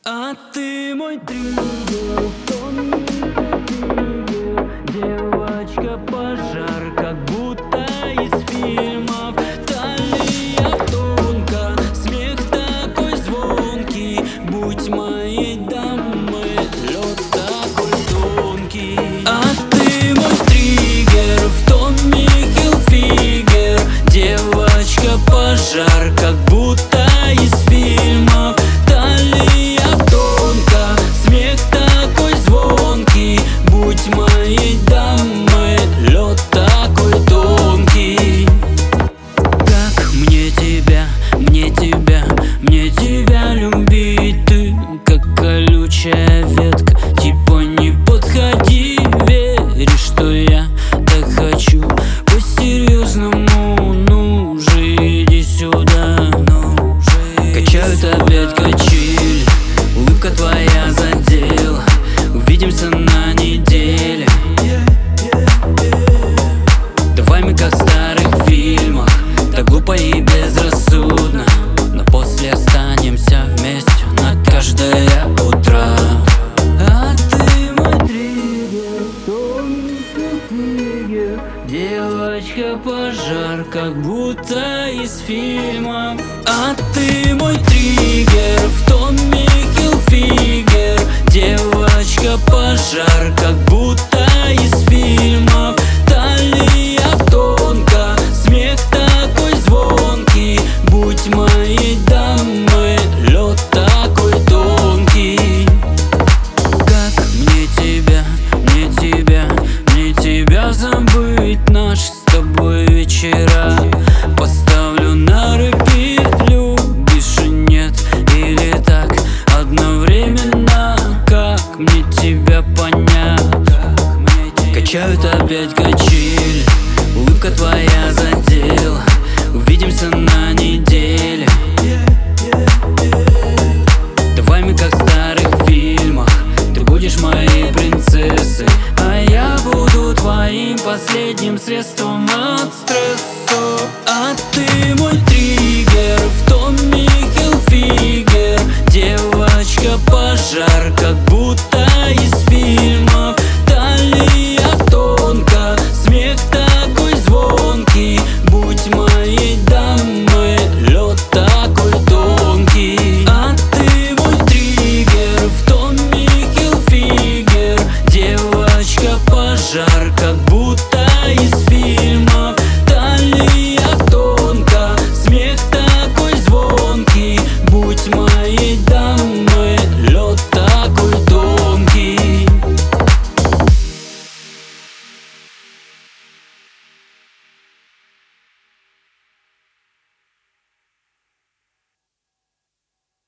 А ты мой триггер, тонкий триггер, девочка-пожар, как будто из фильмов. Талия тонко, смех такой звонкий, будь моей дамой, лед такой тонкий. А ты мой триггер, в Томми Хилфигер, девочка-пожар, как будто из фильмов. Талия тонко, смех такой звонкий, будь моей дамой, лед такой тонкий. Как мне тебя любить? Ты как колючая ветка, типа не подходи. Веришь, что я так хочу по-серьезному? Ну же, иди сюда. Качают опять качели, улыбка твоя задела. Увидимся на неделе. Давай мы как в старых фильмах, так глупо и безрассудно, но после останемся вместе на каждое утро. А ты мой триггер, тонкий триггер, девочка-пожар, как будто из фильмов. А ты мой триггер, в Томми Хилфигер, девочка-пожар, как будто из фильмов. Талия тонко, смех такой звонкий, будь моей дамой, лед такой тонкий. Как мне тебя забыть? Наш с тобой вечера поставлю на репит. Любишь и нет, или так одновременно? Как мне тебя понять? Качают опять качели, улыбка твоя задела. Увидимся на неделе. Давай мы как в старых фильмах, ты будешь моей принцессой, а я буду твоим последним средством.